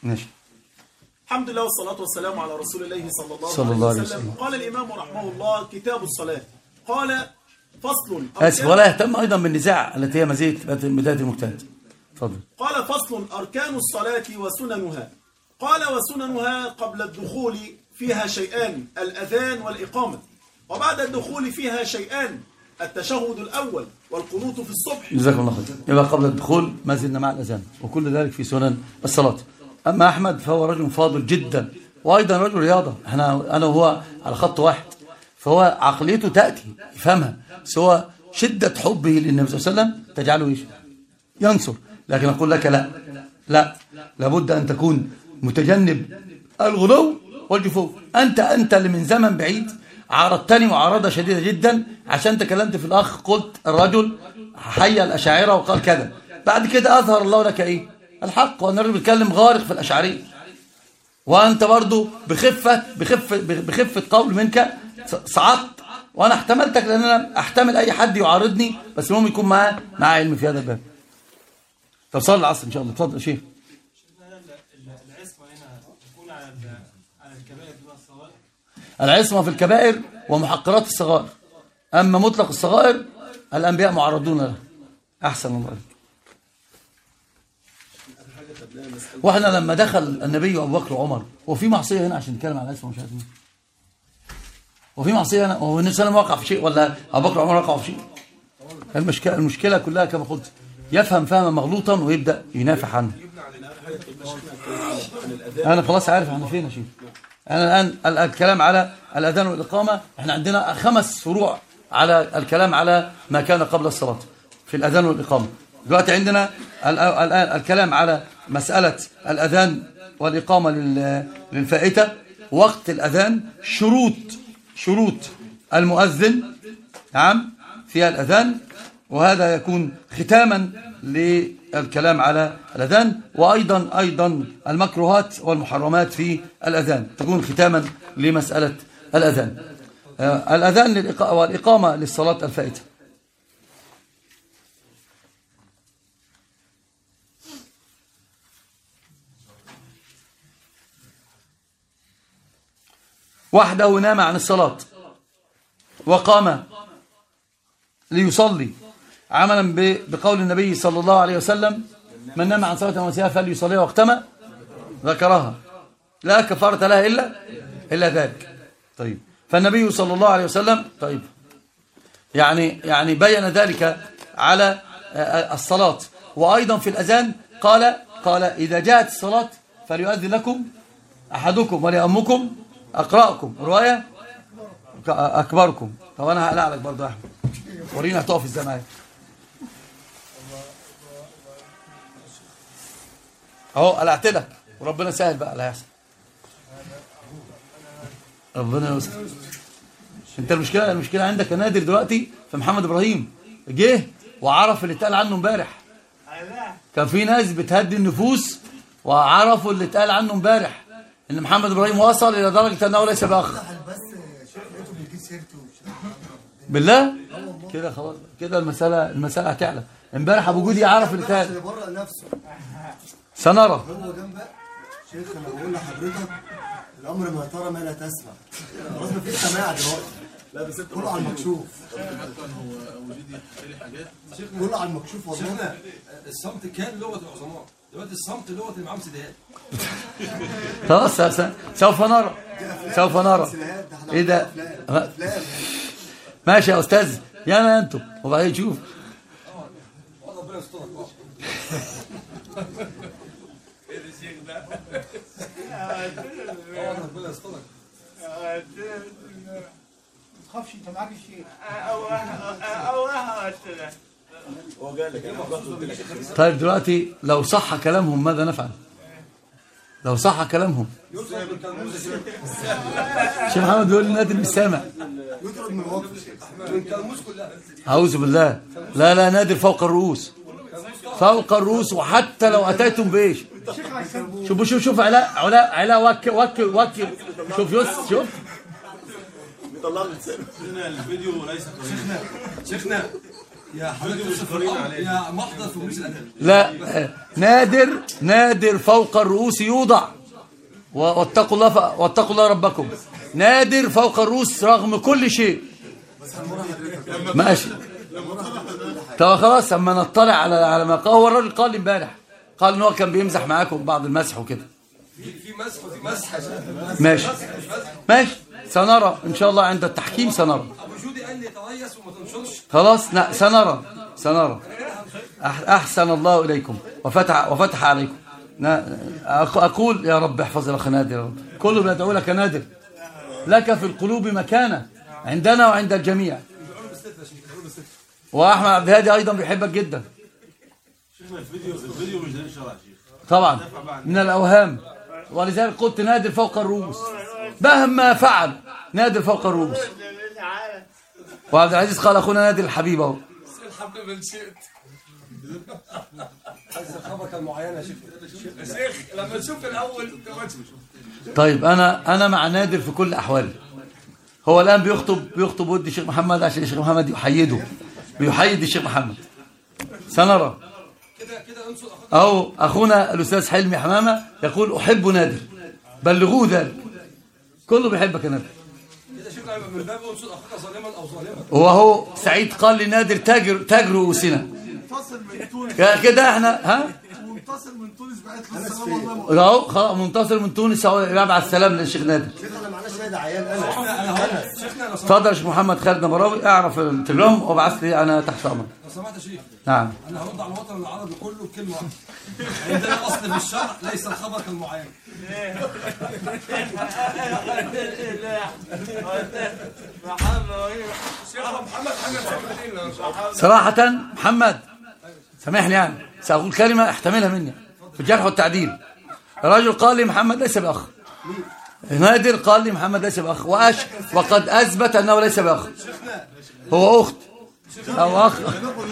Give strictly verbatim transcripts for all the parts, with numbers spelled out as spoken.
ماشي. الحمد لله والصلاة والسلام على رسول الله صلى الله, صلى الله عليه وسلم. وسلم. قال الإمام رحمه الله: كتاب الصلاة. قال: فصل. آسف، ولا يهتم أيضا بالنزاع التي هي مزية بداية المجتهد. تفضل. قال: فصل: أركان الصلاة وسننها. قال: وسننها قبل الدخول فيها شيئان: الأذان والإقامة. وبعد الدخول فيها شيئان: التشهد الأول والقنوت في الصبح. جزاكم الله خير. يبقى قبل الدخول ما زلنا مع الأذان، وكل ذلك في سنن الصلاة. أما أحمد فهو رجل فاضل جدا، وأيضا رجل رياضة. احنا أنا وهو على خط واحد، فهو عقليته تأتي يفهمها، سوى شدة حبه للنبي صلى الله عليه وسلم تجعله إيش؟ ينصر. لكن أقول لك لا لا لابد أن تكون متجنب الغلو والجفو. أنت أنت اللي من زمن بعيد عارضتني معارضة شديدة جدا عشان تكلمت في الأخ، قلت الرجل حي الأشاعرة وقال كذا، بعد كده أظهر الله لك إيه؟ الحق، وأن الرجل بيتكلم غارق في الأشعرية، وأنت برضو بخفة بخفة بخفة قول منك صعدت، وأنا احتملتك لأن أنا أحتمل أي حد يعارضني، بس المهم يكون معاه مع علم في هذا الباب. طب صلي العصر إن شاء الله. اتفضل يا شيخ. العصمة في الكبائر ومحقرات الصغائر، أما مطلق الصغائر الأنبياء معرضون له. أحسن الله. وإحنا لما دخل النبي وأبو بكر وعمر، وفي معصية هنا عشان نتكلم عن العصمة مش عارف مين، وفي معصية هنا، هو النبي صلى الله عليه وسلم وقع في شيء ولا أبو بكر وعمر وقعوا في شيء؟ المشكلة المشكلة كلها كما قلت، يفهم فهما مغلوطا ويبدأ ينافح عنه. أنا خلاص عارف احنا فين يا شيخ. أنا الآن الكلام على الأذان والإقامة، احنا عندنا خمس فروع على الكلام على ما كان قبل الصلاة في الأذان والإقامة. دلوقتي عندنا الآن الكلام على مسألة الأذان والإقامة للفائتة، وقت الأذان، شروط شروط المؤذن نعم فيها الأذان، وهذا يكون ختاما للكلام على الأذان، وأيضا أيضا المكروهات والمحرمات في الأذان تكون ختاما لمسألة الأذان. آه الأذان والإقامة للصلاة الفائتة. وحده نام عن الصلاة وقام ليصلي عملا بقول النبي صلى الله عليه وسلم: من نام عن صلاة ونسيها فليصليها وقتما ذكرها لا كفارة لها إلا إلا ذلك. طيب، فالنبي صلى الله عليه وسلم طيب يعني يعني بين ذلك على الصلاة، وأيضا في الأذان قال قال إذا جاءت الصلاة فليؤذن لكم أحدكم وليأمكم أقرأكم، رواية أكبركم. طب أنا هقلع لك برضه يا أحمد، ورينا هتقف ازاي معايا اهو، قلعت لك وربنا سهل بقى اللي هيحصل. ربنا يستر. انت المشكله المشكله عندك يا نادر دلوقتي في محمد ابراهيم، جه وعرف اللي اتقال عنه امبارح. كان في ناس بتهدي النفوس وعرفوا اللي اتقال عنه امبارح، ان محمد ابراهيم وصل الى درجه انه ليس باخ. بالله كده خلاص، كده المساله المساله هتعلى. امبارح ابو جودي عرف اللي اتقال. سنرى. هو جنبك شيخ، انا بقول لحضرتك الامر ما ترى ما لا تسمع. خلاص مفيش سماع دلوقتي. لا بس انت كله على المكشوف. كله على المكشوف والله. الصمت كان لغه العظماء، دلوقتي الصمت لغه اللي معاهم سيديهات. خلاص سوف نرى سوف نرى ايه ده. ماشي يا استاذ، يانا انتم وبعدين شوف. ربنا يسترك. ايه الشيخ ده؟ ربنا يسترك. ما تخافش انت معاك الشيخ. هو قال لك طيب دلوقتي لو صح كلامهم ماذا نفعل؟ لو صح كلامهم شيخ محمد بيقول لي نادر مش سامع. يطرد من الوقف من كلموس كلها. اعوذ بالله. لا لا نادر فوق الرؤوس، فوق الرؤوس، وحتى لو اتيتم بايش. شوف شوف شوف علاء علاء علاء وك وك وك شوف يس شوف طلع لي لسانه. الفيديو ليس شيخنا شيخنا يا حضرتك تصف الأمر يا محضر في مجلس الأدب. لا، نادر نادر فوق الرؤوس يوضع، واتقوا الله ف... واتقوا الله ربكم. نادر فوق الرؤوس رغم كل شيء. ماشي. طب خلاص، اما نطلع على على ما قال. هو الراجل قال لي امبارح، قال ان هو كان بيمزح معاكم بعض المسح وكده. في في مسح وفي مسح. ماشي ماشي، سنرى ان شاء الله عند التحكيم سنرى. ابو جودي قال لي تريث وما تنشرش. خلاص، لا سنرى سنرى. احسن الله اليكم وفتح وفتح عليكم. اقول يا رب احفظ الاخ نادر، يا رب كله بيدعو لك نادر، لك في القلوب مكانه عندنا وعند الجميع. واحمد عبد الهادي ايضا بيحبك جدا. شيخنا الفيديو الفيديو مش دليل شرعي شيخ. طبعا من الاوهام، ولذلك قلت نادر فوق الرؤوس مهما فعل، نادر فوق الرؤوس. وعبد العزيز قال اخونا نادر الحبيب اهو. الحبيب من شئت. عايز الخبكه المعينه يا شيخ. يا شيخ لما تشوف الاول. طيب انا انا مع نادر في كل احوالي. هو الان بيخطب بيخطب ود الشيخ محمد عشان الشيخ محمد يحيده، بيحيد الشيخ محمد. سنرى. كده كده انصر اخوك. اهو اخونا الاستاذ حلمي حمامه يقول احب نادر، بلغوه ذلك. كله بيحبك يا نادر. كده شيخنا من باب انصر اخوك ظالما او ظالما. وهو سعيد قال لي نادر تاجر تاجر رؤوسنا. منتصر من تونس. كده احنا ها منتصر من تونس بعت له السلام والله. اهو خلاص، منتصر من تونس اهو يبعت السلام للشيخ نادر. شيخ انا معلش شاهد عيان انا. انا انا هقول شيخنا لو سمحت. اتفضل يا شيخ محمد خالد نبراوي، اعرف التليجرام وابعث لي انا تحت امرك. لو سمحت يا شيخ. نعم. انا هرد على الوطن العربي كله بكلمه واحده. عندنا اصل في الشرع ليس الخبر كالمعين. صراحة محمد سامحني، يعني سأقول كلمة احتملها مني في الجرح والتعديل. الرجل قال لي محمد ليس بأخ، نادر قال لي محمد ليس بأخ، وأش وقد أثبت أنه ليس بأخ، هو أخت أو أخ.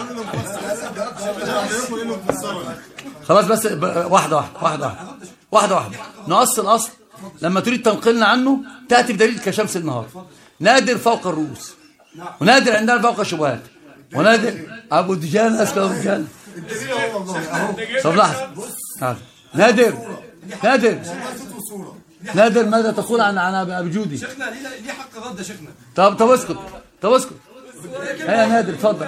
خلاص بس واحدة واحدة واحدة واحدة واحدة نؤصل الأصل. لما تريد تنقلنا عنه تأتي بدليل كشمس النهار. نادر فوق الرؤوس، ونادر عندنا فوق الشبهات، ونادر أبو دجان أسكت أبو دجان. طب لحظة، نادر نادر نادر ماذا تقول عن عن أبي جودي؟ شيخنا ليه ليه حق الرد يا شيخنا. طب طب اسكت طب اسكت. يا نادر اتفضل.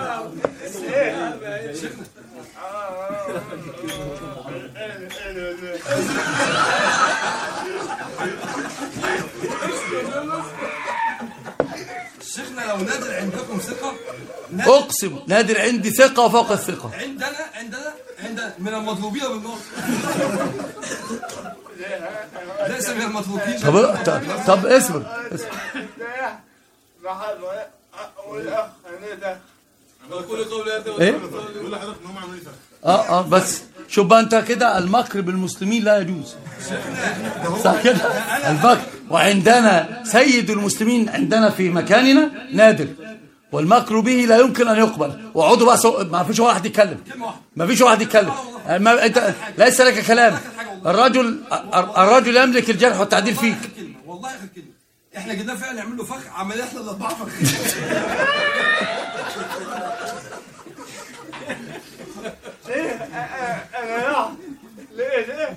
شيخنا لو نادر عندكم ثقه. اقسم نادر عندي ثقة وفوق الثقة. عندنا عندنا عندنا من المطلوبين بالنار. ليس من المطلوبين. طب طب, طب اصبر اصبر. ايه؟ اه اه بس شوف بقى انت كده، المكر بالمسلمين لا يجوز. صح كده؟ المكر. وعندنا سيد المسلمين عندنا في مكاننا نادر، والمكر به لا يمكن ان يقبل. وعودوا بقى سو... ما فيش واحد يتكلم، ما فيش واحد يتكلم. ما انت ليس لك كلام. الرجل الرجل يملك الجرح والتعديل فيك. والله اخر كلمه. احنا جبناه فعلا نعمل له فخ، عمليه احنا الاربعه فخ. انا ليه ليه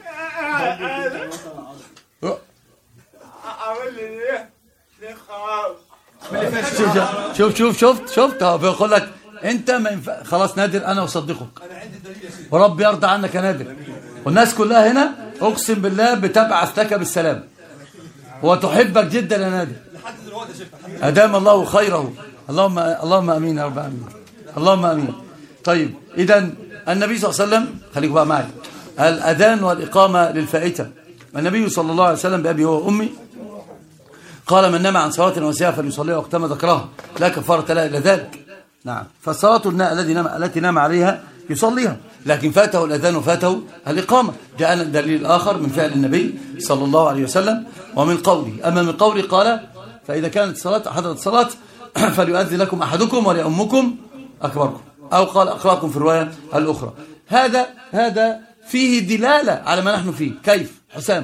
عمل لي ليه ليه خلاص. شوف شوف شفت شفت اهو بيقول لك انت ما ينفع. خلاص نادر انا اصدقك، انا عندي دليل يا سيدي. ورب يرضى عنك يا نادر. والناس كلها هنا اقسم بالله بتبعث لك بالسلام وتحبك جدا يا نادر. لحد دلوقتي يا شيخ. ادام الله خيره. اللهم اللهم امين يا رب العالمين. اللهم امين. طيب اذا النبي صلى الله عليه وسلم، خليكم بقى معي، الاذان والاقامه للفائته. النبي صلى الله عليه وسلم بابي هو وامي قال من نام عن صلاه نسيها فليصليها وقتما ذكرها لا كفاره لها الا ذلك. نعم، فالصلاه التي نام التي نام عليها يصليها، لكن فاته الاذان وفاته الاقامه. جاءنا الدليل الاخر من فعل النبي صلى الله عليه وسلم ومن قوله. اما من قوله قال فاذا كانت الصلاه حضرت الصلاه فليؤذن لكم احدكم وليؤمكم اكبركم، او قال اقراكم في الروايه الاخرى. هذا هذا فيه دلاله على ما نحن فيه. كيف حسام؟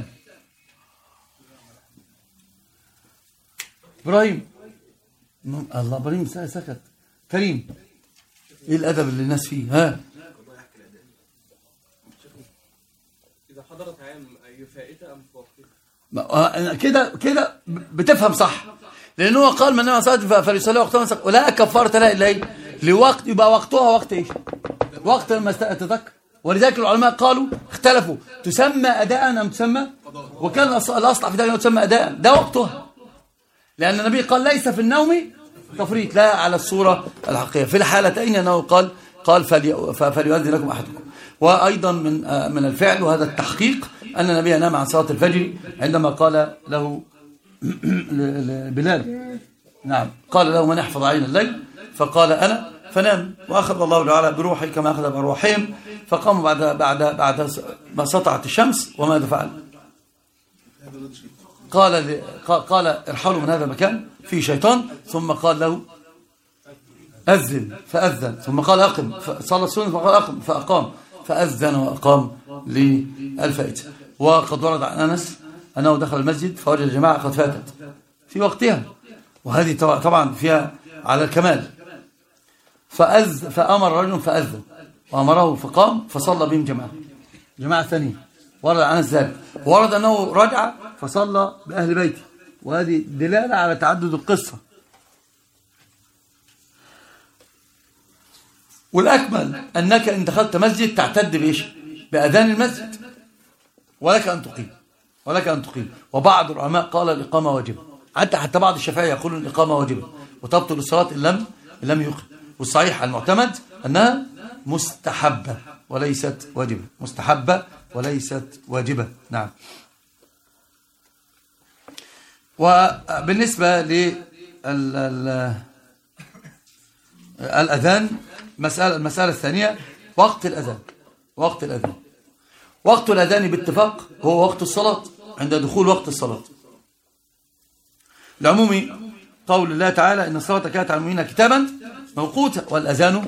ابراهيم الله ابراهيم سكت. كريم ايه الادب اللي الناس فيه؟ ها إذا حضرت عام أي فائتة أم فوقتها؟ ما- كده كده بتفهم صح، لأنه هو قال من نام صلاة فليصلي وقتها ولا كفارة لها إلا إيه؟ لوقت، يبقى وقتها وقت إيش؟ وقت لما تتذكر. ولذلك العلماء قالوا اختلفوا تسمى أداء أم تسمى، وكان الأصل في ذلك أنه تسمى أداء، ده وقتها، لأن النبي قال ليس في النوم تفريط، لا على الصورة الحقيقية. في الحالتين أنه قال قال فلي فليؤذن لكم أحدكم. وأيضا من من الفعل وهذا التحقيق أن النبي نام عن صلاة الفجر عندما قال له بلال، نعم، قال له من يحفظ عين الليل؟ فقال أنا، فنام، وأخذ الله تعالى بروحي كما أخذ بروحهم، فقاموا بعد بعد بعد ما سطعت الشمس. وماذا فعل؟ قال قال ارحلوا من هذا المكان فيه شيطان، ثم قال له أذن فأذن، ثم قال أقم، فصلى السنة فقال أقم فأقام، فأذن وأقام للفائتة. وقد ورد عن أنس أنه دخل المسجد فوجد الجماعة قد فاتت في وقتها، وهذه طبعا فيها على الكمال. فأذ فأمر رجل فأذن وأمره فقام فصلى بهم جماعة جماعة ثانية. ورد عن أنس ذلك، ورد أنه رجع فصلى بأهل بيته، وهذه دلالة على تعدد القصة. والأكمل أنك إن دخلت مسجد تعتد بإيش؟ بأذان المسجد، ولك أن تقيم ولك أن تقيم وبعض العلماء قال الإقامة واجبة، حتى حتى بعض الشافعية يقولون الإقامة واجبة وتبطل الصلاة إن لم إن لم يقم. والصحيح المعتمد أنها مستحبة وليست واجبة، مستحبة وليست واجبة. نعم. وبالنسبة للأذان مسألة المسألة الثانية وقت الأذان. وقت الأذان وقت الأذان باتفاق هو وقت الصلاة، عند دخول وقت الصلاة. العمومي قول الله تعالى إن الصلاة كانت على المؤمنين كتابا موقوتا، والأذان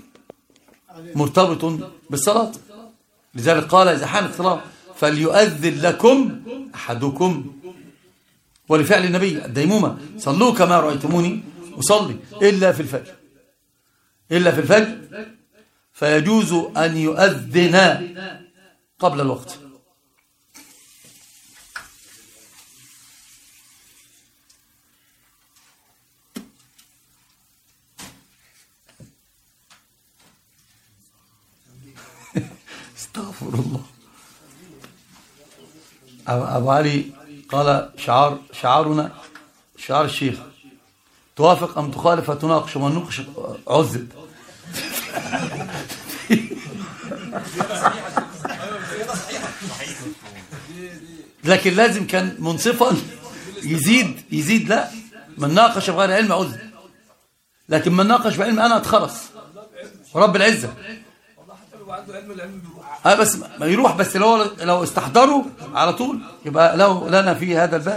مرتبط بالصلاة، لذلك قال إذا حانت الصلاة فليؤذن لكم أحدكم، ولفعل النبي الديمومة صلوا كما رأيتموني أصلي، إلا في الفجر إلا في الفجر فيجوز أن يؤذن قبل الوقت. استغفر الله. أبو علي قال شعار شعارنا شعار الشيخ توافق أم تخالف فتناقش، ومن نقش عذب. لكن لازم كان منصفا يزيد يزيد لا، من ناقش بغير علم عذب، لكن من ناقش بعلم أنا أتخلص رب العزة. اه بس ما يروح، بس لو لو استحضروا على طول يبقى لو لنا في هذا الباب.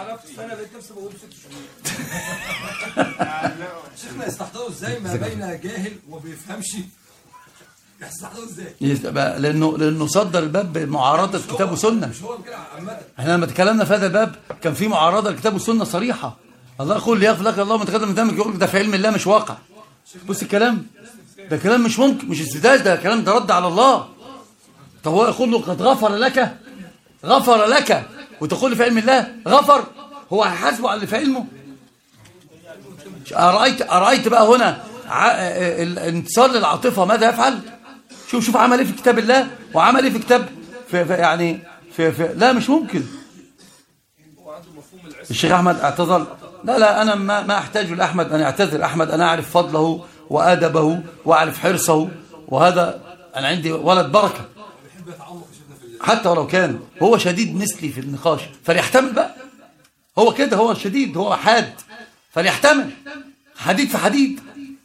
شيخنا يستحضروا ازاي ما بين جاهل وما بيفهمش؟ يستحضروا ازاي؟ لانه لانه صدر الباب بمعارضه كتاب وسنه. مش هو كده عامه. احنا لما تكلمنا في هذا الباب كان في معارضه لكتاب والسنه صريحه. الله يقول ليغفر لك الله ما تقدم من ذنبك، يقول لك ده في علم الله مش واقع. بص الكلام ده كلام مش ممكن، مش استدراج، ده كلام ده رد على الله. طب هو يقول له قد غفر لك غفر لك وتقول لي في علم الله غفر، هو هيحاسبه على اللي في علمه؟ أرأيت أرأيت بقى هنا الانتصار للعاطفة ماذا يفعل؟ شوف شوف عمل ايه في كتاب الله وعمل ايه في كتاب في في يعني في, في لا مش ممكن. الشيخ أحمد اعتذر، لا لا أنا ما ما أحتاج لأحمد أن يعتذر. أحمد أنا أعرف فضله وأدبه وأعرف حرصه، وهذا أنا عندي ولد بركة، حتى ولو كان هو شديد مثلي في النقاش فليحتمل بقى. هو كده، هو شديد، هو حاد، فليحتمل. حديد في حديد،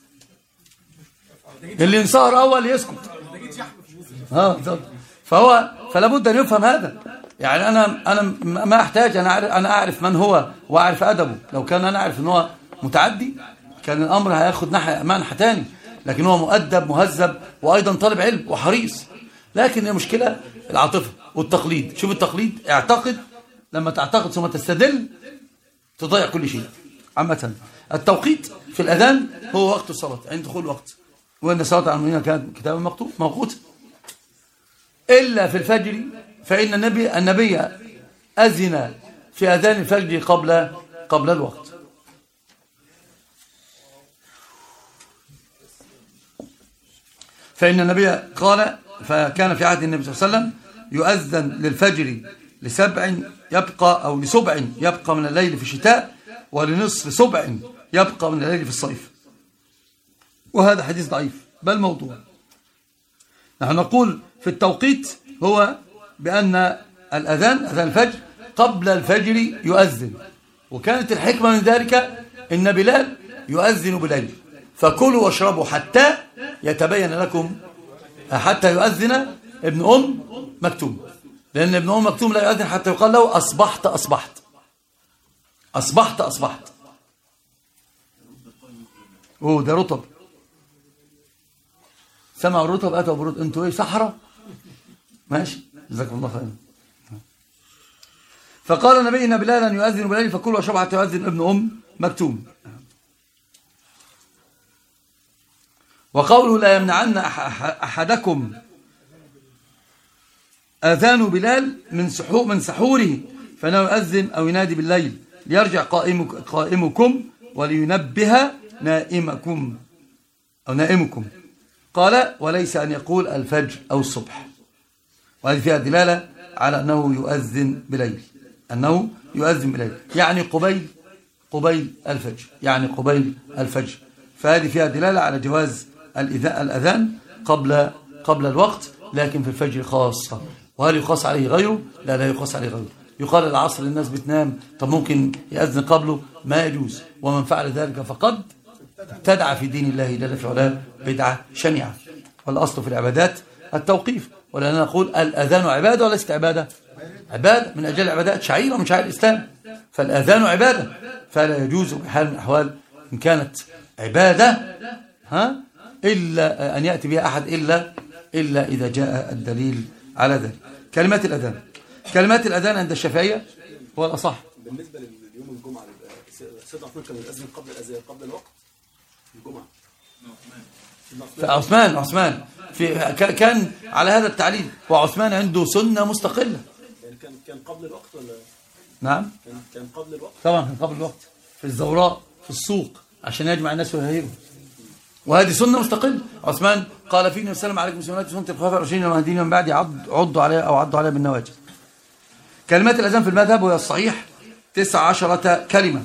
اللي ينصهر أول يسكت. اه فهو فلا بد أن يفهم هذا. يعني أنا أنا ما أحتاج، أنا أعرف أنا أعرف من هو وأعرف أدبه. لو كان أنا أعرف إن هو متعدي كان الأمر هياخد ناحية منحى تاني، لكن هو مؤدب مهذب وأيضا طالب علم وحريص. لكن المشكلة العاطفة والتقليد. شوف التقليد، اعتقد، لما تعتقد ثم تستدل تضيع كل شيء. عامة التوقيت في الأذان هو وقت الصلاة عند دخول الوقت، وأن الصلاة على المؤمنين كانت كتابا مكتوب موقوتا، إلا في الفجر فإن النبي النبي أذن في أذان الفجر قبل قبل الوقت. فإن النبي قال فكان في عهد النبي صلى الله عليه وسلم يؤذن للفجر لسبع يبقى أو لسبع يبقى من الليل في الشتاء، ولنصف سبع يبقى من الليل في الصيف. وهذا حديث ضعيف بل موضوع. نحن نقول في التوقيت هو بأن الأذان أذان الفجر قبل الفجر يؤذن، وكانت الحكمة من ذلك إن بلال يؤذن بليل، فكلوا واشربوا حتى يتبين لكم، حتى يؤذن ابن أم مكتوم، لأن ابن أم مكتوم لا يؤذن حتى يقال له أصبحت أصبحت أصبحت أصبحت. أوه ده رطب، سمعوا الرطب أتوا برطب. أنتوا إيه سحرة؟ ماشي جزاكم الله خيرا. فقال النبي إن بلالا يؤذن بليل فكلوا واشربوا حتى يؤذن ابن أم مكتوم. وقوله لا يمنعن أحدكم أذان بلال من سحور من سحوره فإنه يؤذن أو ينادي بالليل ليرجع قائمك قائمكم ولينبه نائمكم أو نائمكم. قال وليس أن يقول الفجر أو الصبح. وهذه فيها دلالة على أنه يؤذن بليل، أنه يؤذن بليل يعني قبيل قبيل الفجر، يعني قبيل الفجر. فهذه فيها دلالة على جواز الأذان قبل قبل الوقت، لكن في الفجر خاصة. وهل يقاس عليه غيره؟ لا لا يقاس عليه غيره. يقال العصر الناس بتنام، طب ممكن يأذن قبله؟ ما يجوز. ومن فعل ذلك فقد ابتدع في دين الله جل في علاه بدعة شنيعة. والأصل في العبادات التوقيف، ولأننا نقول الأذان عبادة وليست عبادة؟ عبادة من أجل العبادات، شعيرة من شعائر الإسلام، فالأذان عبادة، فلا يجوز بحال من الأحوال إن كانت عبادة ها إلا أن يأتي بها أحد إلا إلا إذا جاء الدليل على ذلك. كلمات الأذان كلمات الأذان عند الشافعية هو الأصح. بالنسبة لليوم الجمعة سيدنا عثمان كان يأذن قبل الأذان قبل الوقت الجمعة. فعثمان عثمان في كان على هذا التعليل، وعثمان عنده سنة مستقلة. يعني كان كان قبل الوقت ولا؟ نعم كان كان قبل الوقت. طبعا كان قبل الوقت في الزوراء في السوق عشان يجمع الناس ويهيرهم، وهذه سنة مستقلة. عثمان قال فينا وسلم عليكم سنة سنة الخلفاء الراشدين المهديين من بعد عضوا عليها أو عضوا عليها بالنواجذ. كلمات الأذان في المذهب وهي الصحيح تسع عشرة كلمة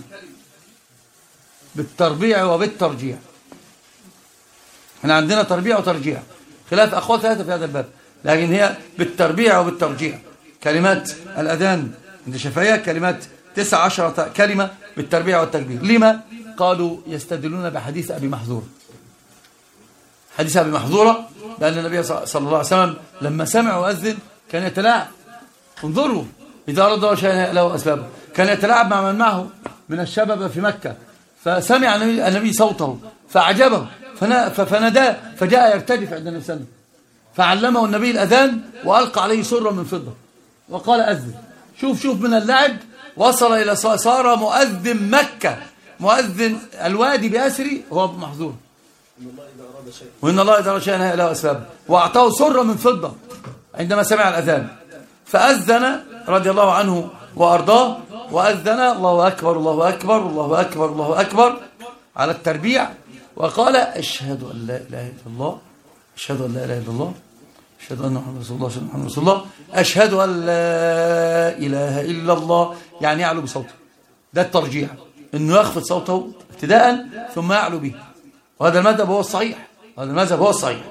بالتربيع وبالترجيع. احنا عندنا تربيع وترجيع، خلاف أقوال ثلاثة في هذا الباب، لكن هي بالتربيع وبالترجيع. كلمات الأذان عند الشافعية كلمات تسع عشرة كلمة بالتربيع والتكبير. لما؟ قالوا يستدلون بحديث أبي محذورة. حديث أبي محذورة لأن النبي صلى الله عليه وسلم لما سمع يؤذن كان يتلاعب. انظروا إذا أراد الله شيئا له أسبابه. كان يتلاعب مع من معه من الشباب في مكة، فسمع النبي صوته فأعجبه فناداه فجاء يرتجف عند النبي صلى الله عليه وسلم، فعلمه النبي الأذان وألقى عليه سرا من فضة وقال أذن. شوف شوف من اللعب وصل إلى صار مؤذن مكة، مؤذن الوادي بأسري هو أبو محذور. وإن الله إذا أراد شيئا له أسبابه، وأعطاه سرا من فضة عندما سمع الأذان، فأذن رضي الله عنه وأرضاه، وأذن الله أكبر الله أكبر الله أكبر الله أكبر على التربيع، وقال أشهد أن لا إله إلا الله أشهد أن لا إله إلا الله أشهد أن محمد رسول الله أشهد أن محمد رسول الله أشهد أن لا إله إلا الله، يعني يعلو بصوته. ده الترجيع، إنه يخفض صوته ابتداء ثم يعلو به. وهذا المذهب هو الصحيح، هذا المذهب هو الصحيح.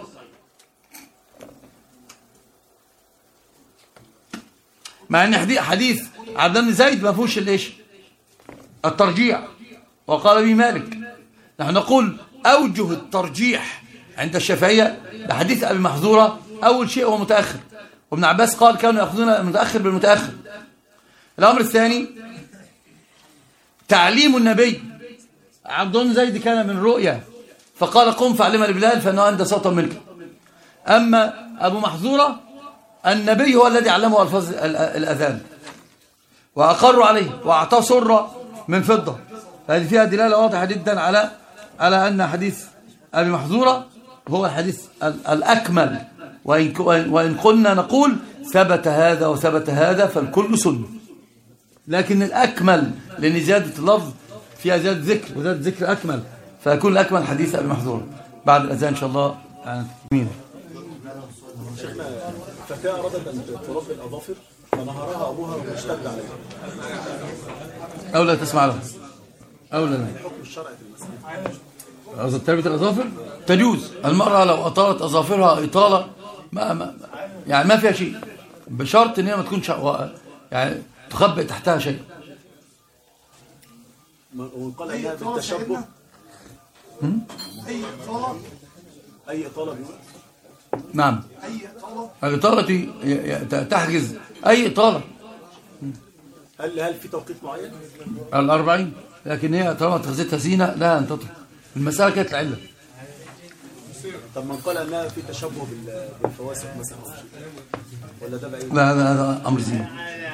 مع ان حديث عبد الله بن زيد ما فيهوش الايش؟ الترجيع، وقال به مالك. نحن نقول اوجه الترجيح عند الشافعيه بحديث ابي محذوره. اول شيء هو متاخر، وابن عباس قال كانوا ياخذون المتاخر بالمتاخر. الامر الثاني تعليم النبي. عبد الله بن زيد كان من رؤيا فقال قم فعلم لبلال فانه اندى صوتا منك. اما ابو محذوره النبي هو الذي علمه الفاظ الاذان واقروا عليه واعطاه سره من فضه. هذه فيها دلاله واضحه جدا على على ان حديث ابي محذوره هو الحديث الأكمل، وإن وإن قلنا نقول ثبت هذا وثبت هذا فالكل سنة، لكن الأكمل لأن زيادة اللفظ فيها زيادة ذكر، وزيادة ذكر أكمل، فيكون الأكمل حديث أبي محذور بعد الأذان إن شاء الله. يعني مين شيخنا فتاة أرادت أن تربي الأظافر فنهرها أبوها واشتد عليها، أو لا تسمع له أو لا لا حكم الشرع في المسألة؟ أظن تربية الأظافر تجوز. المرأة لو أطالت أظافرها إطالة ما ما يعني ما فيها شيء، بشرط إن هي ما تكونش يعني تخبئ تحتها شيء. وقال أنها في التشبه أي إطالة أي إطالة نعم أي إطالة الإطالة تحجز أي إطالة. هل هل في توقيت معين؟ الأربعين، لكن هي طالما اتخذتها زينة لا أن تطلق. المسألة كانت العلة. طب من قال أنها في تشبه بالفواسق مثلا ولا ده بعيد؟ لا هذا هذا أمر زينة.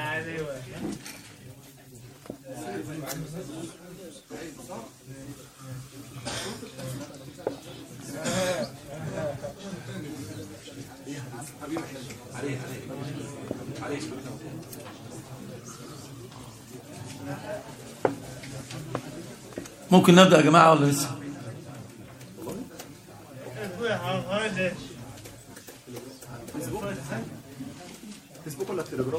ممكن نبدأ يا جماعة ولا لسه؟ فيسبوك ولا تليجرام؟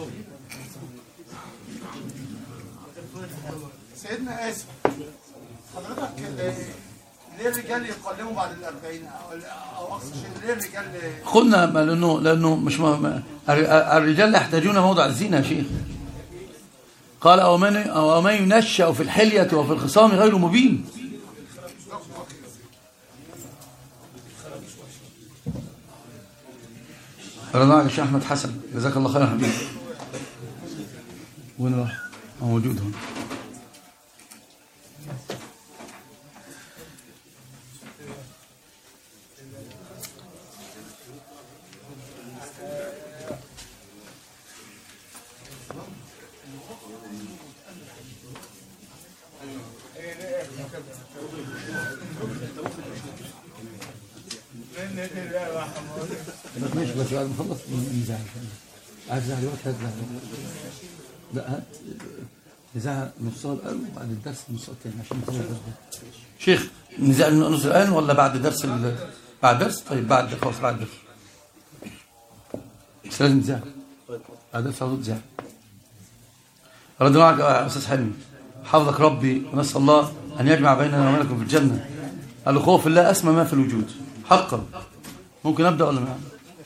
سيدنا آسف حضرتك ليه الرجال يقلموا بعد الأربعين أو أقصى شيء ليه الرجال قلنا لأنه لأنه مش ما الرجال يحتاجون موضع الزينة يا شيخ. قال أو من أو من ينشأ في الحلية وفي الخصام غير مبين. رضا على الشيخ أحمد حسن جزاك الله خير يا حبيبي. وين راح؟ موجود هون. ماشي بس بعد ما نخلص نزعل. عايز نزعل الوقت هات لا هات نزعل نصها الآن وبعد الدرس نصها الثاني عشان نخلص الدرس. شيخ نزعل نص الآن ولا بعد درس بعد درس؟ طيب بعد خلاص بعد درس. بس لازم نزعل. بعد درس على طول نزعل. رد معك يا أستاذ حلمي. حفظك ربي ونسأل الله أن يجمع بيننا وبينكم في الجنة. قال خوف الله أسمى ما في الوجود حقا. ممكن أبدأ ولا ما؟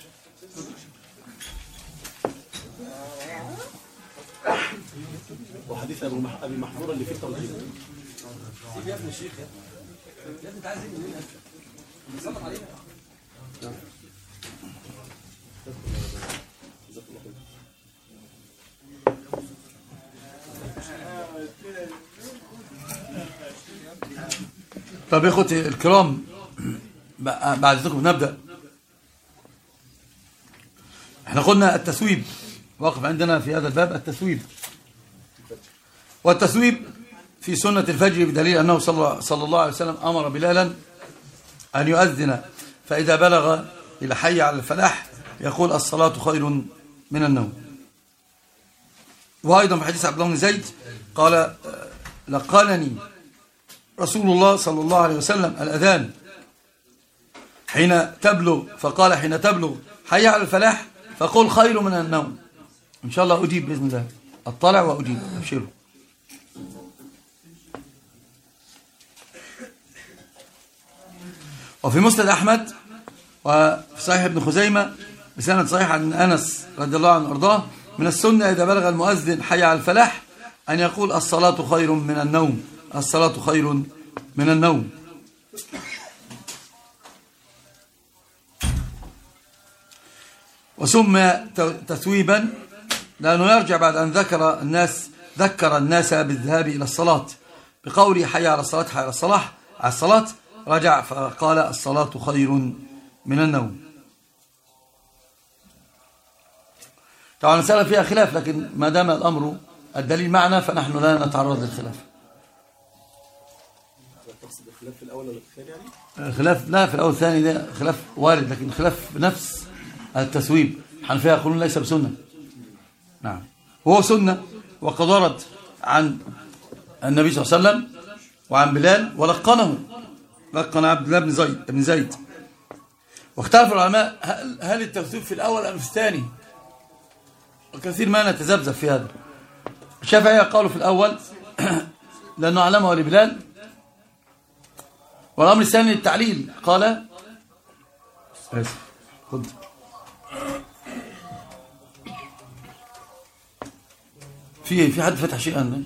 وحديث أبي محمور اللي فيه التوحيد. يا ابن الشيخ يا ابني انت عايز ايه مننا؟ نصلي علينا. طب يا اخوتي الكرام بعد ذلك نبدأ. احنا قلنا التثويب واقف عندنا في هذا الباب التثويب، والتثويب في سنة الفجر بدليل أنه صلى الله عليه وسلم أمر بلالا أن يؤذن فإذا بلغ إلى حي على الفلاح يقول الصلاة خير من النوم. وأيضا في حديث عبد الله بن زيد قال لقانني رسول الله صلى الله عليه وسلم الأذان حين تبلغ، فقال حين تبلغ حي على الفلاح فقل خير من النوم. إن شاء الله أجيب بإذن الله، أطلع وأجيب أبشروا. وفي مسند أحمد وفي صحيح ابن خزيمة بسند صحيح عن أنس رضي الله عنه وأرضاه من السنة إذا بلغ المؤذن حي على الفلاح أن يقول الصلاة خير من النوم، الصلاة خير من النوم. وسمي تثويبا لأنه يرجع بعد أن ذكر الناس ذكر الناس بالذهاب إلى الصلاة بقوله حي على الصلاة حي على الصلاة على الصلاة، رجع فقال الصلاة خير من النوم. طبعا المسألة فيها خلاف، لكن ما دام الأمر الدليل معنا فنحن لا نتعرض للخلاف. تقصد الخلاف في الأول ولا في الثاني يعني؟ خلاف لا في الأول الثاني ده خلاف وارد، لكن خلاف بنفس التسويب. الحنفية يقولون ليس بسنة. نعم، وهو سنة وقد ورد عن النبي صلى الله عليه وسلم وعن بلال ولقنه، لقن عبد الله بن زيد بن زيد. واختلف العلماء هل, هل التسويب في الأول أم في الثاني، وكثير ما نتذبذب في هذا. الشافعية قالوا في الأول لأنه علمه لبلال، والأمر الثاني التعليل. قال خد في في حد فتح شيء عنه؟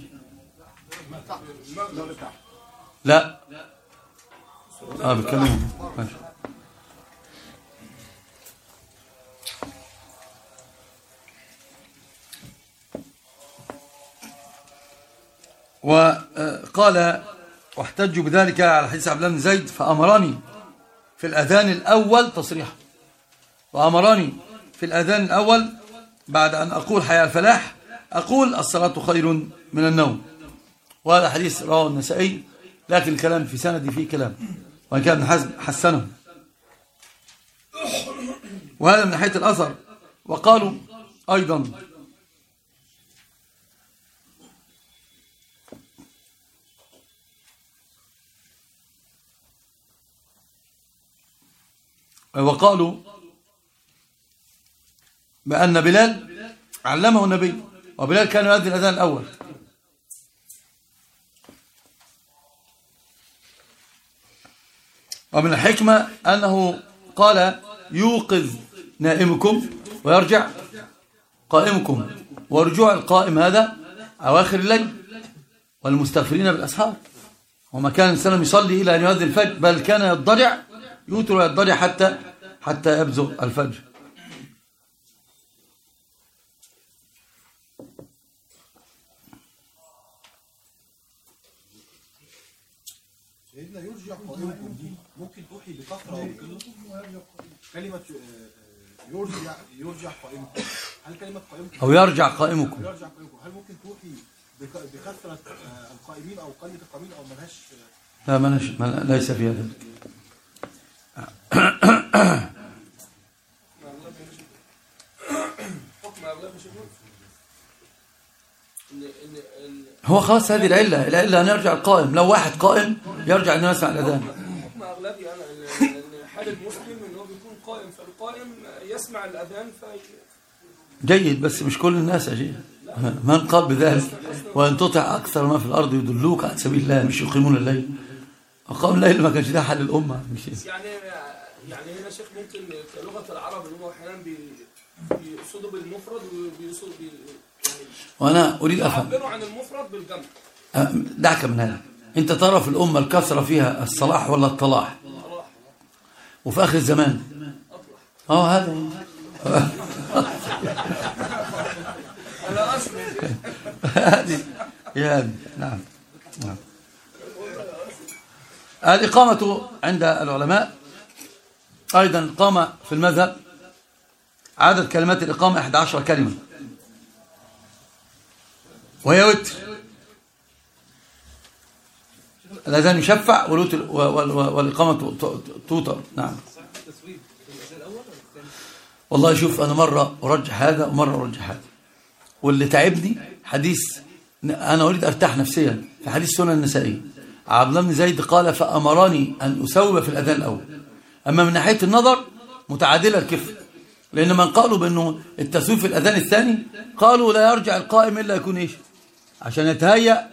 لا اه بتكلموا ماشي. وقال واحتجوا بذلك على حديث عبد الله بن زيد فأمرني في الأذان الأول تصريحا، وأمرني في الأذان الأول بعد أن أقول حي على الفلاح أقول الصلاة خير من النوم. وهذا حديث رواه النسائي، لكن الكلام في سندي فيه كلام، وإن كان ابن حزم حسنه. وهذا من ناحية الأثر. وقالوا أيضا وقالوا بأن بلال علمه النبي، وبلال كان يؤذن الأذان الأول. ومن الحكمة أنه قال يوقظ نائمكم ويرجع قائمكم، ورجوع القائم هذا أواخر الليل والمستغفرين بالأسحار. وما كان الإنسان يصلي إلى أن يؤذن الفجر، بل كان يضطجع يوتر ويضطجع حتى حتى يبزغ الفجر. سيدنا يرجع قائمكم دي ممكن توحي بكثرة أو بقلة؟ كلمة يرجع يرجع قائمكم، هل كلمة قائمكم أو يرجع قائمكم يرجع قائمكم هل ممكن توحي بكثرة القائمين أو قلة القائمين أو ملهاش؟ لا ملهاش، ليس فيها ذلك. هو خلاص هذه العلة، العلة أن يرجع القائم. لو واحد قائم يرجع أنه يسمع الأذان. حكم أغلبي أنا إن حال المسلم أنه بيكون قائم، فالقائم يسمع الأذان في جيد، بس مش كل الناس يا شيخ. من قال بذلك وأن تطع أكثر ما في الأرض يدلوك عن سبيل الله مش يقيمون الليل. أقام الليل ما كانش ده حل الأمة. مش يعني يعني هنا شيخ ممكن كلغة العرب اللي هو أحيانا بيقصدوا بالمفرد وبيقصدوا يعني وأنا أريد أفهم يعبروا عن المفرد بالجمع. دعك من هذا. أنت ترى في الأمة الكثرة فيها الصلاح ولا الطلاح؟ وفي آخر الزمان اه هذا هذه هذه نعم نعم. الإقامة عند العلماء أيضا الإقامة في المذهب عدد كلمات الإقامة إحدى عشرة كلمة، وهي وتر. الأذان يشفع والإقامة توتر. نعم. والله شوف أنا مرة أرجح هذا ومرة أرجح هذا، واللي تعبني حديث أنا أريد أرتاح نفسيا في حديث سنن النسائي. عبد الله بن زيد قال فأمرني أن أسوب في الأذان الأول. أما من ناحية النظر متعادلة الكفة، لأن من قالوا بأنه التسويف في الأذان الثاني قالوا لا يرجع القائم إلا يكون إيش عشان يتهيأ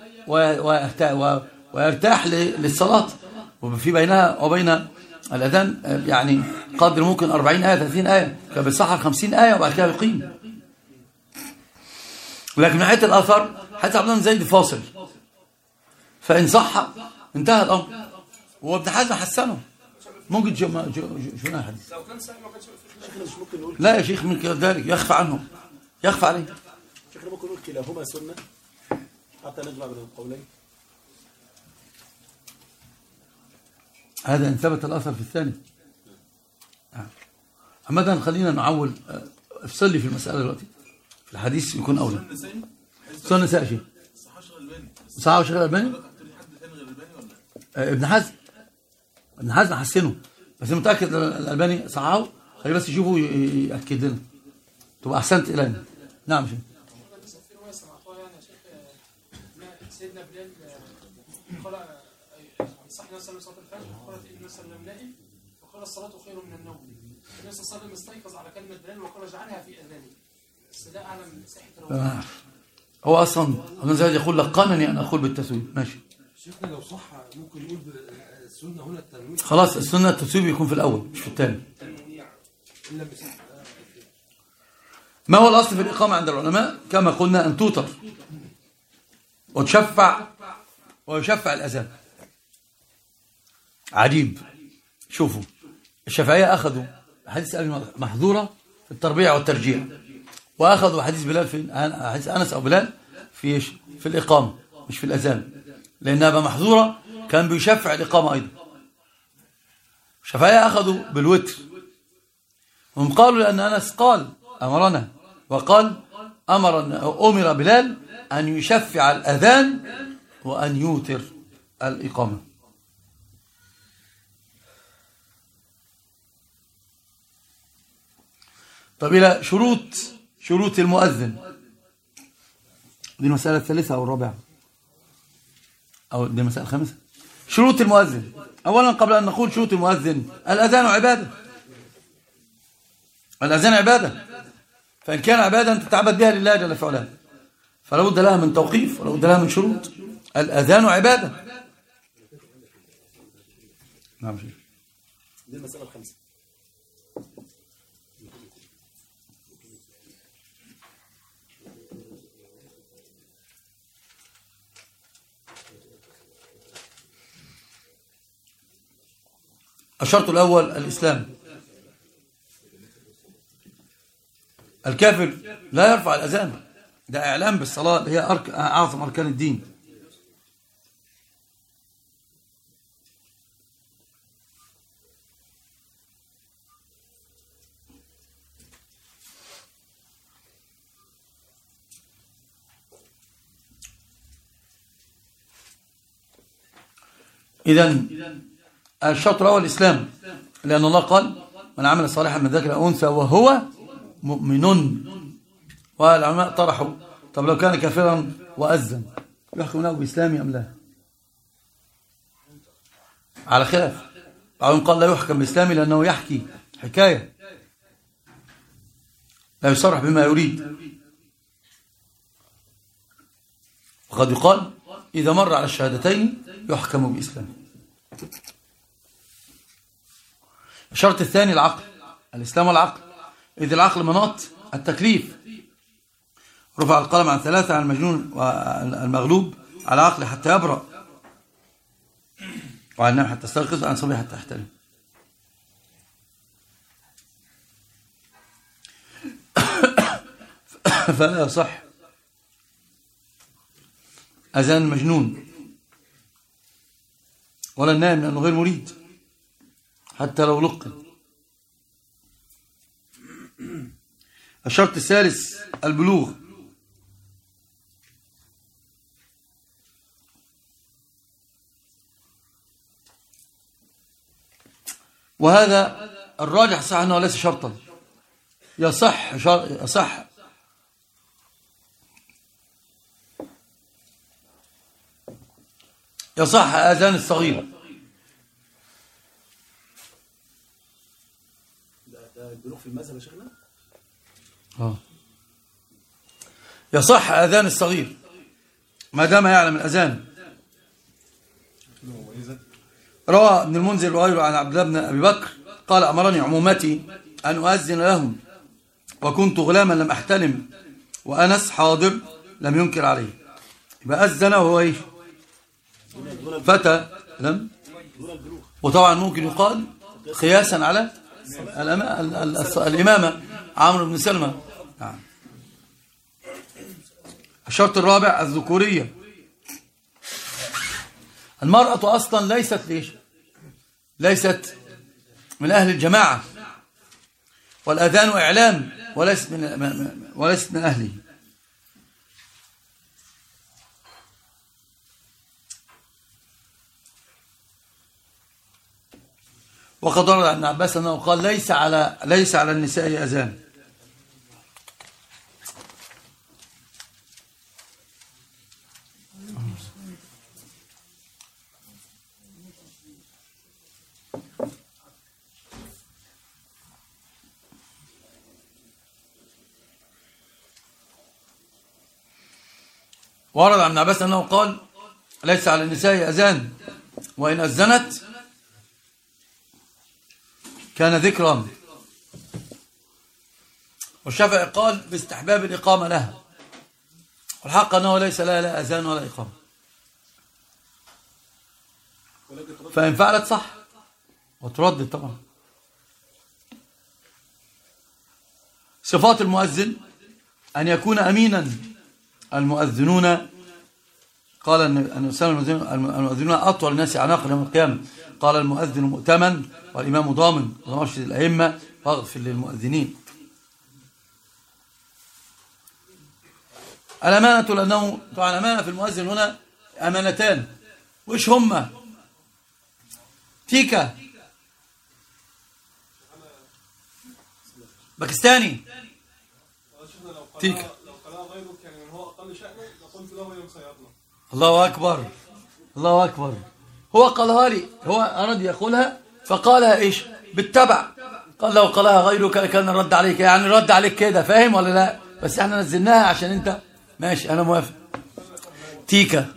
ويرتاح للصلاة، وفي بينها وبين الأذان يعني قدر ممكن أربعين آية ثلاثين آية، فبالصحر خمسين آية وبعد كده يقيم. لكن من ناحية الأثر حتى عبد الله بن زيد فاصل، فإن صح انتهى الأمر. وابن حزم حسنه. ممكن شو ما شو شو حديث لو كان صحيح ما كانش ممكن نقول لا يا شيخ من ذلك يخفى عنه، يخفى عليه. شيخنا ممكن نقول كلاهما سنة حتى نجمع بين القولين. هذا إن ثبت الأثر في الثاني. عامة خلينا نعول. افصل لي في المسألة دلوقتي في الحديث يكون أولى. سنة النساء شيء صحيح شيخ الألباني ابن حزم ابن حزم حسنه، بس متاكد الالباني صححه، خليه بس يشوفه ياكد لنا تبقى احسنت الينا. نعم شيخ. سيدنا بلال قال صح النبي صلى الله عليه وسلم قال ان الناس لم نائم وقال الصلاه خير من النوم. النبي صلى الله عليه وسلم استيقظ على كلمه بلال وقال اجعلها في اذاني. بس لا اعلم صحه الروايه. هو اصلا ابن زيد يقول لقنني ان اقول بالتسويب. ماشي شيخنا لو صح ممكن نقول السنه هنا التنوين. خلاص السنه التسويب يكون في الاول مش في الثاني. ما هو الاصل في الاقامه عند العلماء؟ كما قلنا ان توتر وتشفع ويشفع الاذان. عجيب، شوفوا الشافعيه اخذوا حديث ابي محذوره في التربيع والترجيع، واخذوا حديث بلال في حديث انس او بلال في في الاقامه مش في الاذان، لان ابا محذوره كان بيشفع الاقامه ايضا. الشافعيه اخذوا بالوتر، هم قالوا لان انس قال امرنا، وقال امر امر بلال ان يشفع الاذان وان يوتر الاقامه. طب الى شروط شروط المؤذن، دي المساله الثالثه او الرابعه او دي المساله الخامسه. شروط المؤذن، اولا قبل ان نقول شروط المؤذن، الاذان عباده، الاذان عباده، فان كان عباده تتعبد بها لله جل في علاه فلا بد لها من توقيف ولا بد لها من شروط. الاذان عباده. نعم شيخ. دي المساله الخامسه. الشرط الأول الإسلام. الكافر لا يرفع الأذان، ده إعلام بالصلاة اللي هي أرك... أعظم أركان الدين. إذن الشرط الأول الإسلام، لأن الله قال من عمل صالحا من ذكر أو أنثى وهو مؤمن. والعلماء طرحوا طب لو كان كافرا وأذن يحكم له بإسلامه أم لا؟ على خلاف. بعضهم قال لا يحكم بإسلامه لأنه يحكي حكاية لا يصرح بما يريد، وقد يقال إذا مر على الشهادتين يحكم بإسلامه. الشرط الثاني العقل، الإسلام والعقل، إذ العقل مناط التكليف. رفع القلم عن ثلاثة، عن المجنون والمغلوب على عقله حتى يبرأ، وعن النام حتى يستيقظ، وعن صبي حتى يحتلم. فلا يصح أذان المجنون ولا النائم لأنه غير مريد حتى لو لقن. الشرط الثالث البلوغ. وهذا الراجح صح أنه ليس شرطا، يصح شر... يصح يصح آذان الصغير. ده البلوغ في المذهب يا شيخنا. اه يصح آذان الصغير ما دام يعلم الأذان. روى ابن المنذر وغيره عن عبد الله بن أبي بكر قال أمرني عمومتي أن أؤذن لهم وكنت غلاما لم أحتلم وأنس حاضر لم ينكر عليه. يبقى أذن وهو إيش؟ فتى لم. وطبعا ممكن يقال قياسا على الإمامة عمرو بن سلمة. الشرط الرابع الذكورية. المرأة أصلا ليست ليش ليست من أهل الجماعة، والأذان إعلام وليست من وليست من أهله. وقد ورد عن ابن عباس أنه قال ليس على ليس على النساء أذان. ورد عن ابن عباس أنه قال ليس على النساء أذان، وإن أذنت كان ذكرا. والشافعي قال باستحباب الإقامة لها، والحق أنه ليس لها لا أذان ولا إقامة، فإن فعلت صح وتردد طبعا. صفات المؤذن أن يكون أمينا. المؤذنون قال أن المؤذنون أطول الناس عناقا يوم القيامة. قال المؤذن مؤتمن والإمام ضامن، ومرشد الأئمة واغفر للمؤذنين. الأمانة، لأنه طبعا أمانة في المؤذن هنا أمانتان، وإيش هما؟ تيكا باكستاني تيكا. الله أكبر الله أكبر. هو قالها لي، هو أراد يقولها فقالها إيش بالتبع. قال لو قالها غيرك كان الرد عليك، يعني رد عليك كده، فاهم ولا لا؟ بس احنا نزلناها عشان انت ماشي، انا موافق. تيكا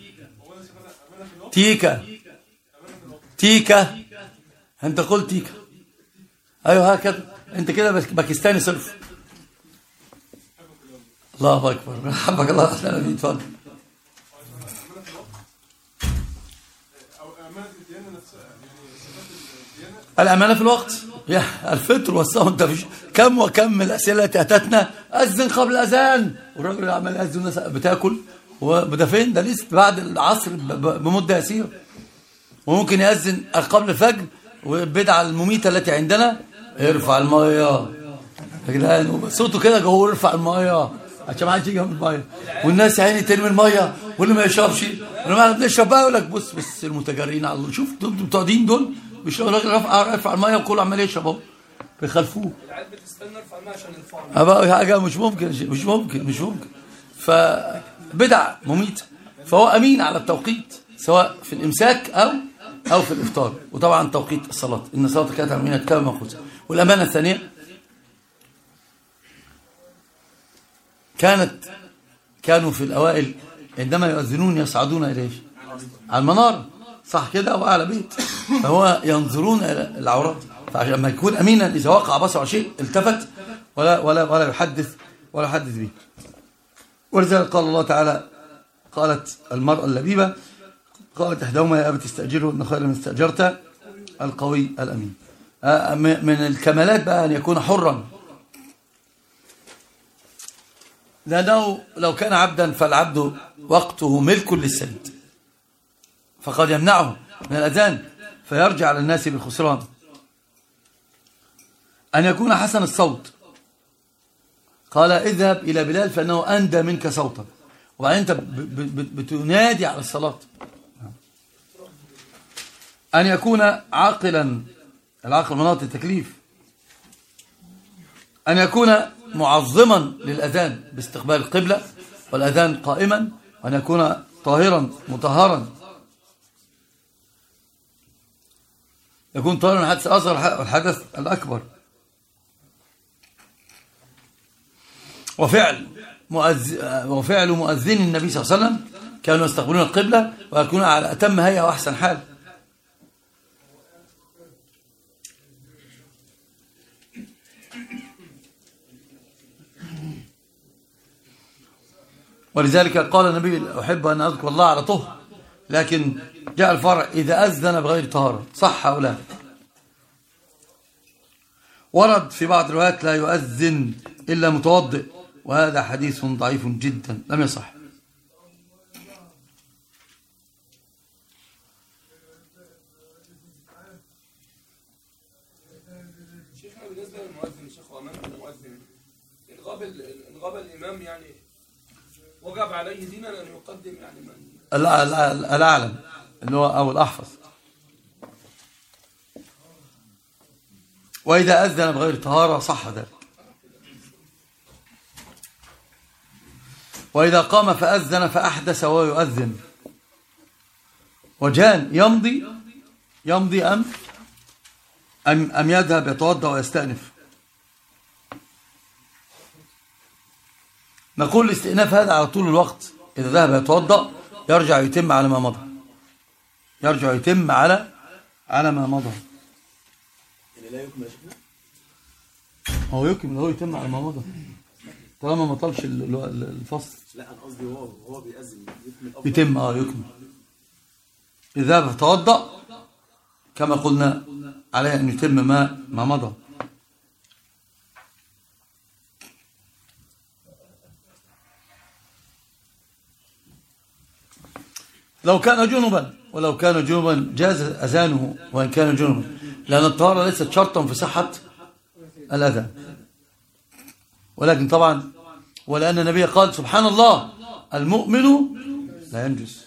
تيكا تيكا انت قلت تيكا، ايوه هكذا، انت كده باكستاني صرف. الله اكبر، حبك الله. اهلا بيك، اتفضل. الأمانة في الوقت، يا الفطر والصوم. انت فيش كم وكم من الأسئلة التي أتتنا. أذن قبل الأذان، والراجل عمال يأذن، الناس بتاكل، وده فين؟ ده لسه بعد العصر بمدة يسيرة. وممكن يأذن قبل الفجر، والبدعة المميتة التي عندنا ارفع المية يا جدعان، صوته كده جهور، ارفع المية عشان ما حدش يجي من المية، والناس عيني ترمي المية، واللي ما يشربش. ولما بنشرب بقى يقول لك بص بس المتجرين على الله، شوف دول بتوع دين دول مش راجل رفع رفع الميه وكله عمال يشرب اهو، بيخالفوه. العيال بتستنى ارفع الميه عشان يرفعوا. ابقى حاجه مش ممكن مش ممكن مش ممكن. فبدع مميته. فهو امين على التوقيت، سواء في الامساك او او في الافطار. وطبعا توقيت الصلاه، ان الصلاه كانت على المؤمنين كتابا موقوتا. والامانه الثانيه كانت كانوا في الاوائل عندما يؤذنون يصعدون اليه على المنار، صح كده، او اعلى بيت، فهو ينظرون الى العورات. فعشان ما يكون امينا اذا وقع بصره على شيء التفت ولا ولا ولا يحدث ولا يحدث به. ولذلك قال الله تعالى، قالت المرأة اللبيبة، قالت احداهما يا ابت استاجره ان خير من استاجرت القوي الامين. من الكمالات بقى ان يكون حرا، لانه لو كان عبدا فالعبد وقته ملك للسيد، فقد يمنعه من الأذان فيرجع على الناس بالخسران. أن يكون حسن الصوت، قال اذهب إلى بلال فإنه أندى منك صوتا، وبعدين أنت بتنادي على الصلاة. أن يكون عاقلا، العقل مناط التكليف. أن يكون معظما للأذان باستقبال القبلة والأذان قائما، وأن يكون طاهرا مطهرا، يكون طاهرا من الحدث الأصغر والحدث الأكبر. وفعل مؤذن وفعل مؤذن النبي صلى الله عليه وسلم كانوا يستقبلون القبلة ويكونون على أتم هيئة وأحسن حال. ولذلك قال النبي أحب أن أذكر الله على طهر، لكن جاء الفرع إذا أذن بغير طهارة، صح أو لا؟ ورد في بعض الروايات لا يؤذن إلا متوضئ، وهذا حديث ضعيف جدا لم يصح. شيخنا بالنسبة للمؤذن، شيخ وأمام المؤذن إن غاب إن غاب الإمام يعني وجب عليه دينا أن يقدم يعني من الأعلم اللي هو أو الأحفظ. وإذا أذن بغير طهارة صح ذلك. وإذا قام فأذن فأحدث وهو يؤذن وجان يمضي يمضي أم أم, أم يذهب يتوضأ ويستأنف؟ نقول الاستئناف هذا على طول الوقت. إذا ذهب يتوضأ يرجع يتم على ما مضى، يرجع يتم على على ما مضى. يعني لا يكمل يا شيخنا؟ هو يكمل، هو يتم على ما مضى طالما ما طالش الفصل. لا انا قصدي هو هو بيأذن يكمل يتم اه يكمل. إذا فتوضأ كما قلنا عليه أن يتم ما ما مضى. لو كان جنبا ولو كان جنبا جاز أذانه وإن كان جنبا، لأن الطهارة ليست شرطا في صحة الأذان. ولكن طبعا ولأن النبي قال سبحان الله المؤمن لا ينجس.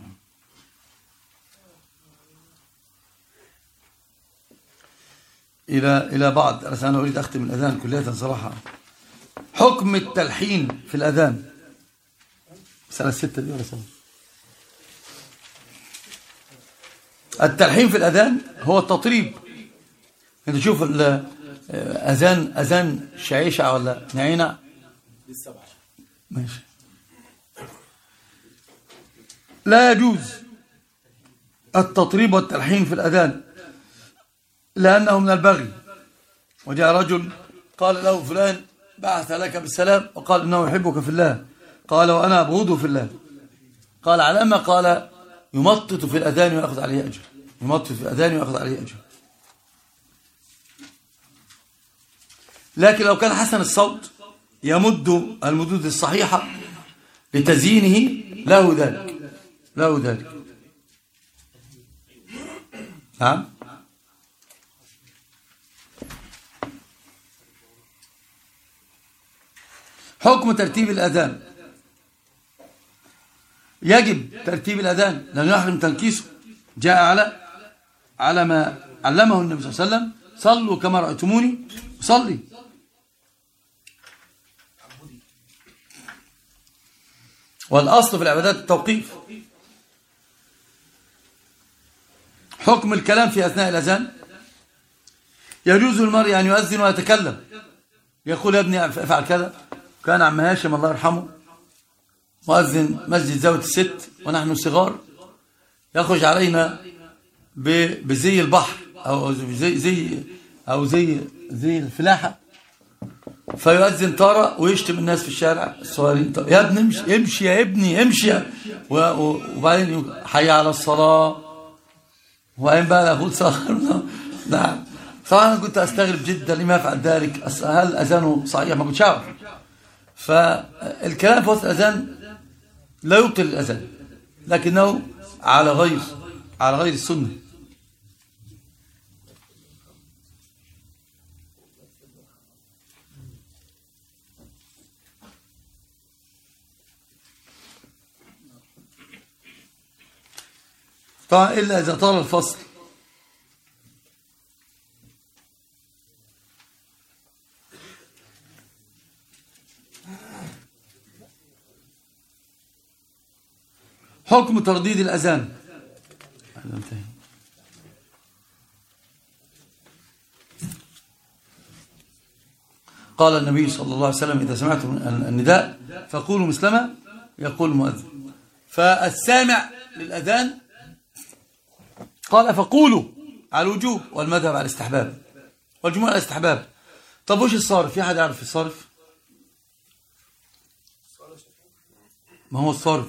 إلى إلى بعض، أنا أريد أختم الأذان كلية صراحة. حكم التلحين في الأذان سنة ستة دي ولا سنة؟ التلحين في الأذان هو التطريب. أنت تشوف الأذان أذان شعيشة ولا نعينة؟ ماشي. لا يجوز التطريب والتلحين في الأذان لأنه من البغي. وجاء رجل قال له فلان بعث لك بالسلام وقال إنه يحبك في الله، قال وأنا أبغضه في الله. قال على ما قال يمطط في الأذان ويأخذ عليه أجر، يمطط في الأذان ويأخذ عليه أجر. لكن لو كان حسن الصوت يمد المدود الصحيحة لتزيينه له ذلك، له ذلك. نعم. حكم ترتيب الأذان. يجب ترتيب الأذان لأنه يحرم تنكيسه. جاء على على ما علمه النبي صلى الله عليه وسلم: صلوا كما رأيتموني صلي. والأصل في العبادات التوقيف. حكم الكلام في أثناء الأذان. يجوز للمرء أن يؤذن ويتكلم، يقول يا ابني افعل كذا. كان عم هاشم الله يرحمه مؤذن مسجد زاوية الست ونحن صغار، يخرج علينا بزي البحر أو زي زي أو زي زي الفلاحة، فيؤذن طارة ويشتم الناس في الشارع الصغيرين: يا ابني امشي امشي يا ابني امشي. وبعدين حي على الصلاة، وبعدين بقى أقول صغرنا. نعم. طبعا كنت أستغرب جدا لما يفعل ذلك، هل أذانه صحيح؟ ما كنتش أعرف. فالكلام في وسط الأذان لا يبطل الأذان، لكنه على غير على غير السنة. طبعا إلا إذا طال الفصل. حكم ترديد الأذان. قال النبي صلى الله عليه وسلم: إذا سمعتم النداء فقولوا مثلما يقول المؤذن. فالسامع للأذان قال فقولوا على الوجوب، والمذهب على الاستحباب، والجمهور على الاستحباب. طب وش الصارف؟ في حد يعرف الصارف؟ ما هو الصارف؟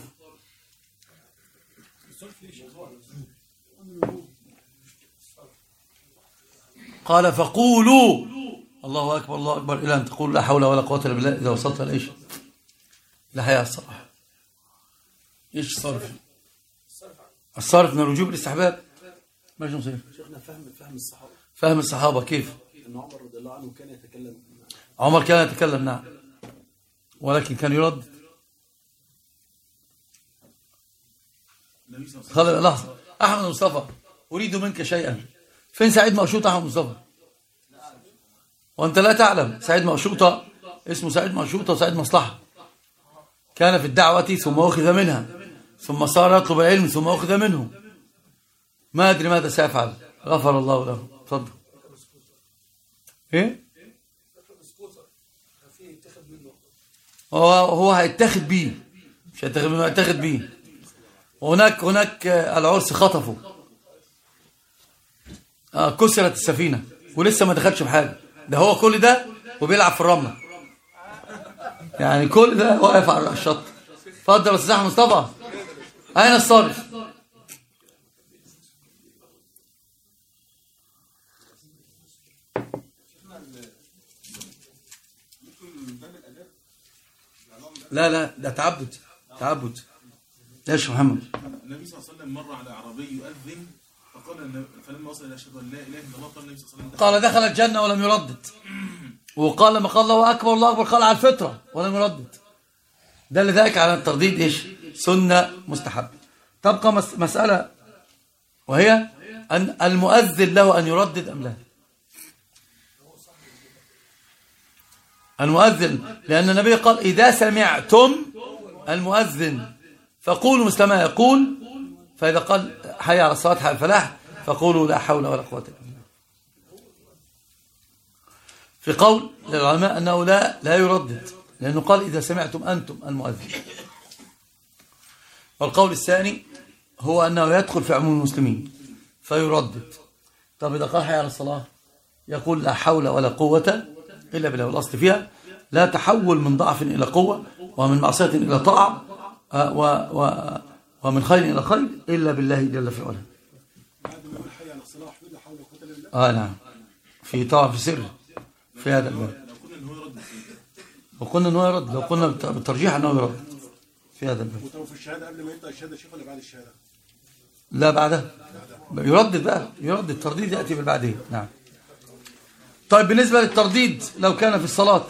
قال فقولوا الله أكبر الله أكبر إلى أن تقول لا حول ولا قوة إلا بالله إذا وصلت لإيش؟ لا حياة الصراحة. إيش الصرف؟ الصرف من الوجوب الاستحباب. ماشي مصير. شيخنا فهم فهم الصحابة. فهم الصحابة كيف؟ إن عمر رضي الله عنه كان يتكلم. عمر كان يتكلم نعم، ولكن كان يرد. خلي لحظة. أحمد مصطفى أريد منك شيئا. فين سعيد مقشوط أحمد مصطفى؟ وأنت لا تعلم. سعيد مقشوطة اسمه سعيد مقشوطة وسعيد مصلحة، كان في الدعوة ثم أخذ منها، ثم صار يطلب العلم ثم أخذ منه، ما أدري ماذا سيفعل، غفر الله له. تفضل. إيه؟ هو هو هيتاخد بيه، مش هيتاخد منه، هيتاخد بيه. هناك هناك العرس خطفه، آه كسرت السفينة ولسه ما دخلش بحاجة، ده هو كل ده وبيلعب في الرملة، يعني كل ده واقف على الشط. اتفضل يا استاذ احمد مصطفى، اين الصارف؟ لا لا ده تعبد، تعبد. ايش يا محمد؟ النبي صلى الله عليه وسلم مر على اعرابي يؤذن فقال، فلما وصل الى اشهد ان لا اله الا الله قال النبي صلى الله عليه وسلم قال دخل الجنه ولم يردد، وقال لما قال الله اكبر الله اكبر قال على الفطره ولم يردد. ده لذلك على الترديد ايش؟ سنه مستحب. تبقى مساله وهي ان المؤذن له ان يردد ام لا؟ المؤذن، لأن النبي قال إذا سمعتم المؤذن فقولوا مثل ما يقول، فإذا قال حي على الصلاة حي على الفلاح فقولوا لا حول ولا قوة إلا بالله. في قول للعلماء أنه لا لا يردد، لأنه قال إذا سمعتم أنتم المؤذن. والقول الثاني هو أنه يدخل في عموم المسلمين فيردد. طب إذا قال حي على الصلاة يقول لا حول ولا قوة إلا بالله. والأصل فيها لا تحول من ضعف إلى قوة ومن معصية إلى طاعة و و ومن خير إلى خير إلا بالله جل في علاه. آه نعم، في طاعة في سر في هذا الباب. وقلنا أنه يرد، لو قلنا بالترجيح أنه يرد في هذا الباب. وفي الشهادة قبل ما يبدأ الشهادة شيخ ولا بعد الشهادة؟ لا بعدها، يردد بقى، يردد. الترديد يأتي بالبعدين. نعم. طيب بالنسبة للترديد لو كان في الصلاة،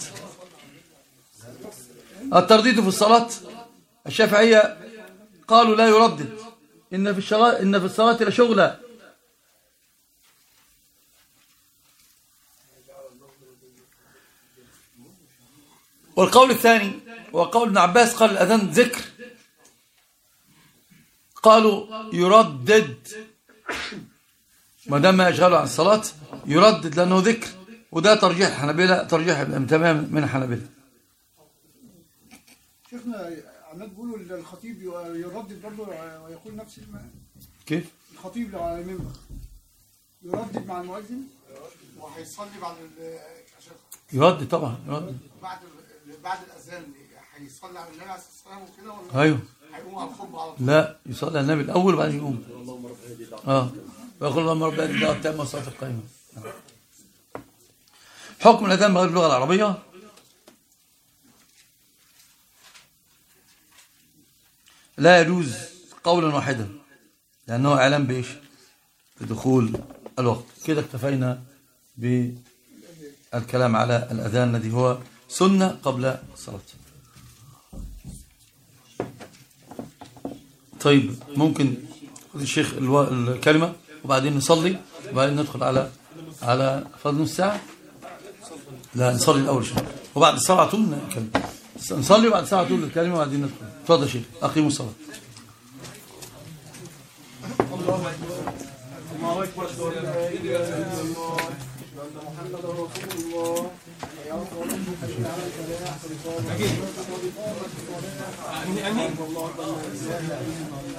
الترديد في الصلاة الشافعية قالوا لا يردد، إن في الصلاة إن في الصلاة لشغلة. والقول الثاني وقول ابن عباس قال الأذان ذكر، قالوا يردد ما دام ما يشغله عن الصلاة يردد لأنه ذكر، وده ترجيح الحنابلة، ترجيح تمام من الحنابلة. شيخنا عمال بيقولوا الخطيب يردد برضه ويقول نفس المعنى. كيف؟ الخطيب لو على المنبر يردد مع المؤذن وهيصلي بعد يردد طبعا، يردد بعد بعد الاذان هيصلي على النبي عليه الصلاه والسلام وكده ولا ايوه هيقوم على الخطبه على طول؟ لا، يصلي على النبي الاول وبعدين يقوم. اه ويقول اللهم رب هذه الدعوه التامه والصلاه القائمه. حكم الاذان بغير اللغه العربيه. لا يجوز قولا واحدا، لانه اعلام بايش؟ بدخول الوقت. كده اكتفينا بالكلام على الاذان الذي هو سنه قبل الصلاه. طيب ممكن خذ الشيخ الو... الكلمه وبعدين نصلي وبعدين ندخل على على فضل نص ساعه. لا نصلي الاول شيء وبعد الصلاه على طول نتكلم. نصلي وبعد الصلاه على طول الكلمه وبعدين ندخل. اتفضل يا شيخ، اقيموا الصلاه. الله اكبر الله اكبر لا اله الا الله أن محمد رسول الله. يا رب امين امين.